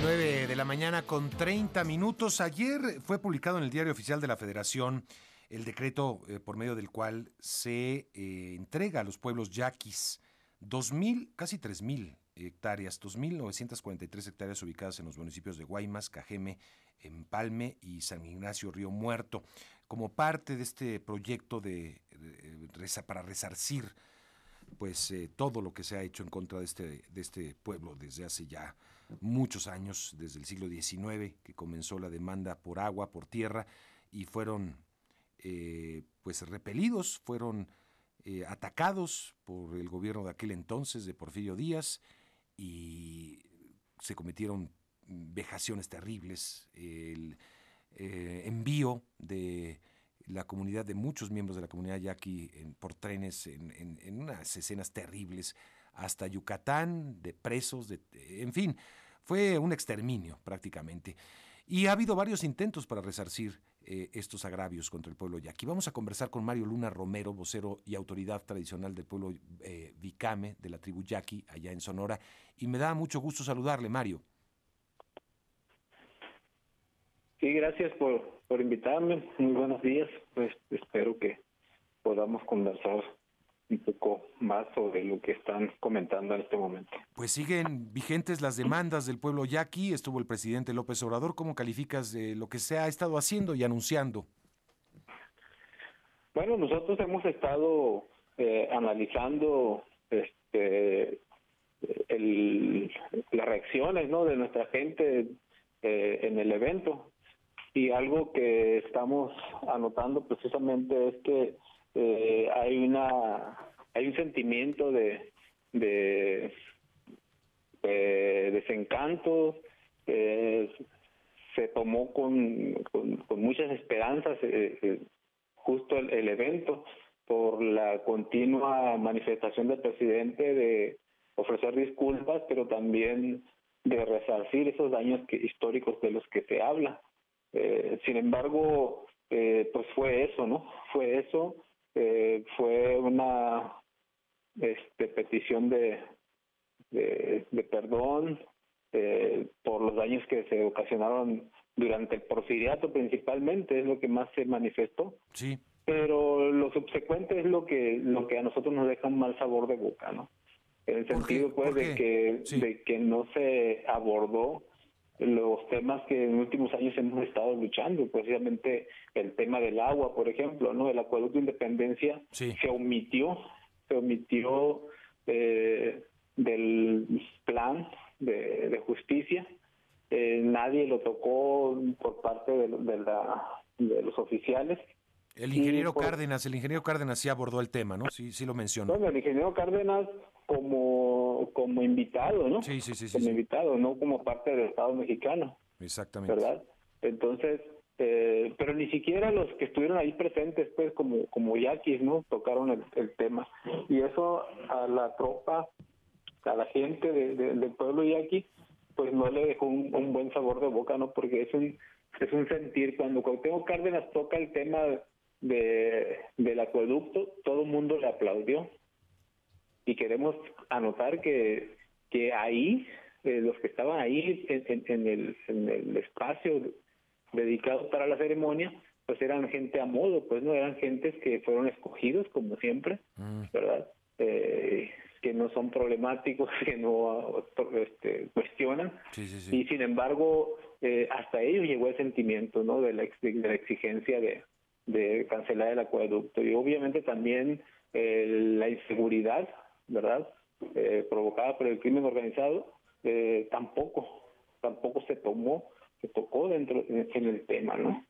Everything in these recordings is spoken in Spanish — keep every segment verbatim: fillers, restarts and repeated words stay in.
Nueve de la mañana con treinta minutos. Ayer fue publicado en el Diario Oficial de la Federación el decreto eh, por medio del cual se eh, entrega a los pueblos yaquis dos mil, casi tres mil hectáreas, dos mil novecientas cuarenta y tres hectáreas ubicadas en los municipios de Guaymas, Cajeme, Empalme y San Ignacio Río Muerto, como parte de este proyecto de, de, de para resarcir pues eh, todo lo que se ha hecho en contra de este, de este pueblo desde hace ya muchos años, desde el siglo diecinueve, que comenzó la demanda por agua, por tierra, y fueron eh, pues repelidos, fueron eh, atacados por el gobierno de aquel entonces, de Porfirio Díaz, y se cometieron vejaciones terribles, el eh, envío de la comunidad, de muchos miembros de la comunidad yaqui en, por trenes en, en, en unas escenas terribles hasta Yucatán, de presos, de, en fin, fue un exterminio prácticamente. Y ha habido varios intentos para resarcir eh, estos agravios contra el pueblo yaqui. Vamos a conversar con Mario Luna Romero, vocero y autoridad tradicional del pueblo eh, Vicame, de la tribu yaqui, allá en Sonora, y me da mucho gusto saludarle, Mario. Sí, gracias por, por invitarme. Muy buenos días. Pues espero que podamos conversar un poco más sobre lo que están comentando en este momento. Pues siguen vigentes las demandas del pueblo yaqui. Estuvo el presidente López Obrador. ¿Cómo calificas de lo que se ha estado haciendo y anunciando? Bueno, nosotros hemos estado eh, analizando este el, las reacciones, ¿no?, de nuestra gente eh, en el evento. Y algo que estamos anotando precisamente es que eh, hay una hay un sentimiento de de, de desencanto, eh, se tomó con, con, con muchas esperanzas eh, eh, justo el, el evento por la continua manifestación del presidente de ofrecer disculpas, pero también de resarcir esos daños que, históricos de los que se habla. Eh, sin embargo, eh, pues fue eso, ¿no? Fue eso, eh, fue una este, petición de, de, de perdón eh, por los daños que se ocasionaron durante el porfiriato principalmente, es lo que más se manifestó. Sí. Pero lo subsecuente es lo que lo que a nosotros nos deja un mal sabor de boca, ¿no? En el sentido, pues, de que, sí. de que no se abordó los temas que en los últimos años hemos estado luchando, precisamente el tema del agua, por ejemplo, ¿no? El acueducto de Independencia sí. se omitió, se omitió eh, del plan de, de justicia, eh, nadie lo tocó por parte de, de, la, de los oficiales. El ingeniero por, Cárdenas, el ingeniero Cárdenas sí abordó el tema, ¿no? Sí, sí lo mencionó. Bueno, el ingeniero Cárdenas como como invitado, ¿no? Sí, sí, sí, sí. Como sí. invitado, no como parte del Estado mexicano. Exactamente. ¿Verdad? Entonces, eh, pero ni siquiera los que estuvieron ahí presentes, pues, como como yaquis, ¿no?, tocaron el, el tema. Y eso a la tropa, a la gente de, de, del pueblo yaqui, pues no le dejó un, un buen sabor de boca, ¿no? Porque es un es un sentir, cuando Cuauhtémoc Cárdenas toca el tema de del acueducto, todo el mundo le aplaudió. Y queremos anotar que que ahí, eh, los que estaban ahí en, en, en, el, en el espacio dedicado para la ceremonia, pues eran gente a modo, pues no eran gentes que fueron escogidos, como siempre, mm. ¿verdad? Eh, que no son problemáticos, que no este, cuestionan. Sí, sí, sí. Y sin embargo, eh, hasta ellos llegó el sentimiento, ¿no?, de la, de la exigencia de, de cancelar el acueducto. Y obviamente también eh, la inseguridad, ¿verdad?, eh, provocada por el crimen organizado, eh, tampoco, tampoco se tomó, se tocó dentro en, en el tema, ¿no?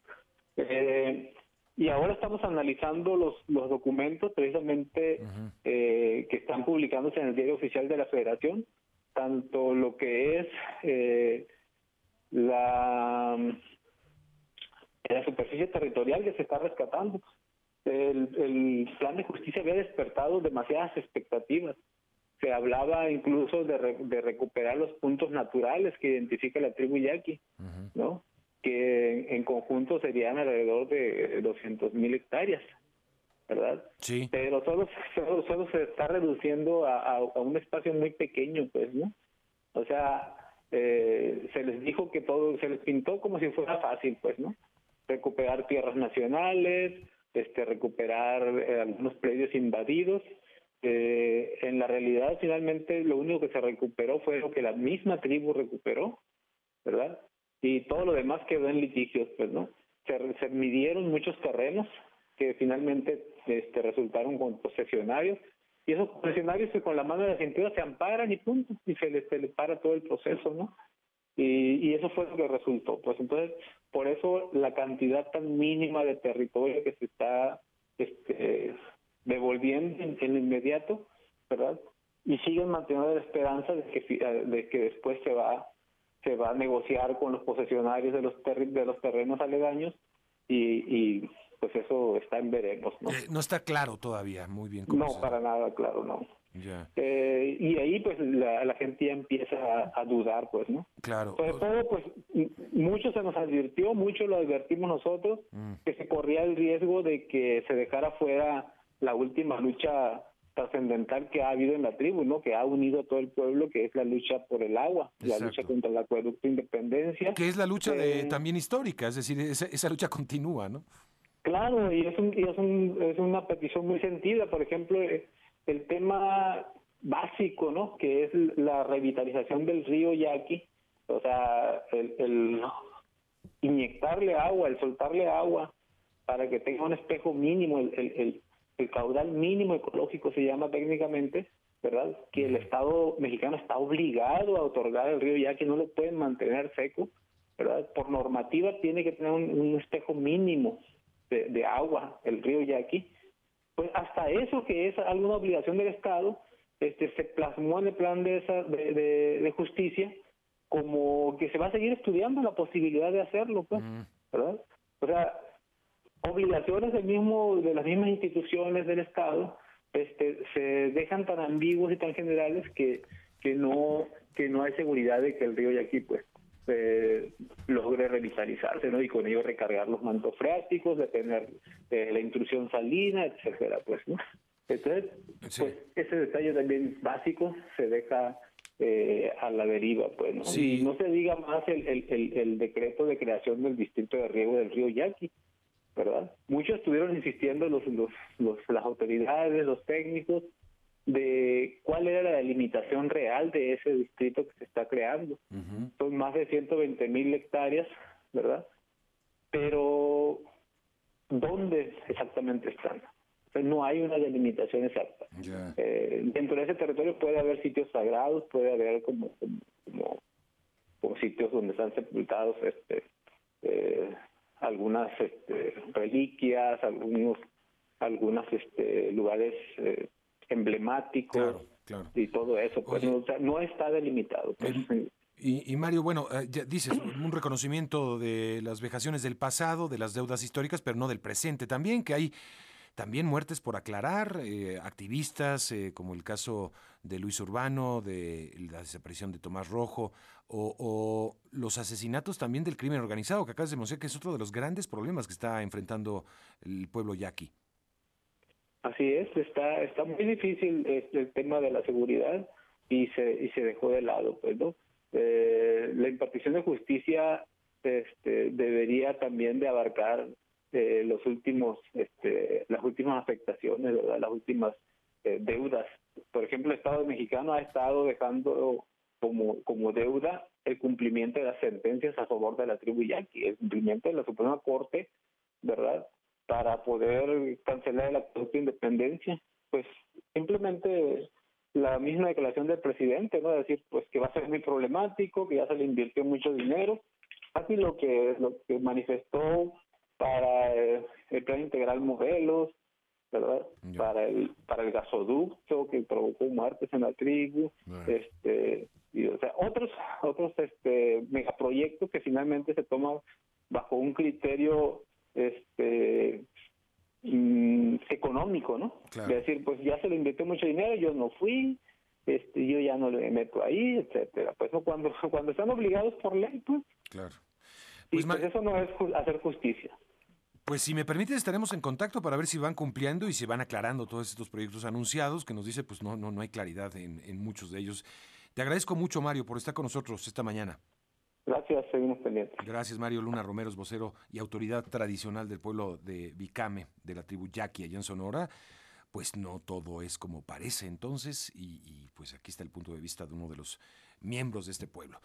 Eh, y ahora estamos analizando los los documentos precisamente uh-huh. eh, que están publicándose en el Diario Oficial de la Federación, tanto lo que es eh, la la superficie territorial que se está rescatando. El, el plan de justicia había despertado demasiadas expectativas. Se hablaba incluso de, re, de recuperar los puntos naturales que identifica la tribu yaqui, uh-huh. ¿no?, que en, en conjunto serían alrededor de doscientas mil hectáreas, ¿verdad? Sí. Pero solo, solo, solo se está reduciendo a, a, a un espacio muy pequeño, pues, ¿no? O sea, eh, se les dijo que todo, se les pintó como si fuera fácil, pues, ¿no? Recuperar tierras nacionales, este, recuperar eh, algunos predios invadidos. Eh, en la realidad, finalmente, lo único que se recuperó fue lo que la misma tribu recuperó, ¿verdad? Y todo lo demás quedó en litigios, pues, ¿no? Se, se midieron muchos terrenos que finalmente este, resultaron con posesionarios, y esos posesionarios que con la mano de la cintura se amparan y punto, y se les, se les para todo el proceso, ¿no? Y, y eso fue lo que resultó. Pues entonces, por eso la cantidad tan mínima de territorio que se está este, devolviendo en, en lo inmediato, ¿verdad? Y siguen manteniendo la esperanza de que, de que después se va se va a negociar con los posesionarios de los terri- de los terrenos aledaños y, y pues eso está en veremos, ¿no? Eh, no está claro todavía, muy bien. No, se... para nada claro, no. Ya. Eh, y ahí pues la, la gente ya empieza a, a dudar, pues, ¿no? Claro. Sobre todo, pues, mucho se nos advirtió, mucho lo advertimos nosotros, mm. que se corría el riesgo de que se dejara fuera la última lucha trascendental que ha habido en la tribu, ¿no? Que ha unido a todo el pueblo, que es la lucha por el agua, Exacto. la lucha contra el acueducto Independencia. Que es la lucha eh, de, también histórica, es decir, esa, esa lucha continúa, ¿no? Claro, y es, un, y es, un, es una petición muy sentida. Por ejemplo, el tema básico, ¿no? Que es la revitalización del río Yaqui, o sea, el, el inyectarle agua, el soltarle agua para que tenga un espejo mínimo, el, el, el, el caudal mínimo ecológico se llama técnicamente, ¿verdad? Que el Estado mexicano está obligado a otorgar al río Yaqui, no lo pueden mantener seco, ¿verdad? Por normativa tiene que tener un, un espejo mínimo de, de agua, el río Yaqui. Pues hasta eso, que es alguna obligación del Estado, este se plasmó en el plan de, esa, de, de, de justicia como que se va a seguir estudiando la posibilidad de hacerlo, pues, ¿verdad? O sea, obligaciones del mismo de las mismas instituciones del Estado este se dejan tan ambiguos y tan generales que que no que no hay seguridad de que el río Yaqui pues eh, logre revitalizarse, ¿no? Y con ello recargar los mantos freáticos, detener eh, la intrusión salina, etcétera, pues, ¿no? Entonces, sí. pues ese detalle también básico se deja eh, a la deriva, pues, ¿no? Sí. Y no se diga más el, el, el, el decreto de creación del distrito de riego del río Yaqui, ¿verdad? Muchos estuvieron insistiendo los, los, los, las autoridades, los técnicos, de cuál era la delimitación real de ese distrito que se está creando. Uh-huh. Son más de ciento veinte mil hectáreas, ¿verdad? Pero, ¿dónde exactamente están? O sea, no hay una delimitación exacta. Yeah. Eh, dentro de ese territorio puede haber sitios sagrados, puede haber como, como, como, como sitios donde están sepultados este, eh, algunas este, reliquias, algunos algunas este, lugares eh, emblemáticos, claro, claro. y todo eso, pues no, o sea, no está delimitado. Pues. El, y, y Mario, bueno, eh, ya dices, un reconocimiento de las vejaciones del pasado, de las deudas históricas, pero no del presente también, que hay también muertes por aclarar, eh, activistas, eh, como el caso de Luis Urbano, de la desaparición de Tomás Rojo, o, o los asesinatos también del crimen organizado, que acabas de denunciar que es otro de los grandes problemas que está enfrentando el pueblo yaqui. Así es, está está muy difícil este, el tema de la seguridad y se y se dejó de lado, pues, ¿no? Eh, la impartición de justicia este, debería también de abarcar eh, los últimos este, las últimas afectaciones, ¿verdad? Las últimas eh, deudas. Por ejemplo, el Estado mexicano ha estado dejando como como deuda el cumplimiento de las sentencias a favor de la tribu yaqui, el cumplimiento de la Suprema Corte, ¿verdad?, para poder cancelar el acuerdo de independencia. Pues simplemente la misma declaración del presidente, ¿no? Decir, pues que va a ser muy problemático, que ya se le invirtió mucho dinero. Así lo que lo que manifestó para eh, el plan integral Morelos, ¿verdad? Yeah. Para el para el gasoducto que provocó muertes en la tribu, yeah. este y o sea, otros otros este megaproyectos que finalmente se toman bajo un criterio este mm, económico, ¿no? Claro. De decir, pues ya se le invirtió mucho dinero, yo no fui, este yo ya no le meto ahí, etcétera. Pues no, cuando cuando están obligados por ley, pues. Claro. Pues, y pues eso no es ju- hacer justicia. Pues si me permites, estaremos en contacto para ver si van cumpliendo y si van aclarando todos estos proyectos anunciados, que nos dice, pues no no no hay claridad en, en muchos de ellos. Te agradezco mucho, Mario, por estar con nosotros esta mañana. Gracias, seguimos pendientes. Gracias, Mario Luna Romero, es vocero y autoridad tradicional del pueblo de Vicame, de la tribu Yaqui, allá en Sonora. Pues no todo es como parece entonces, y, y pues aquí está el punto de vista de uno de los miembros de este pueblo.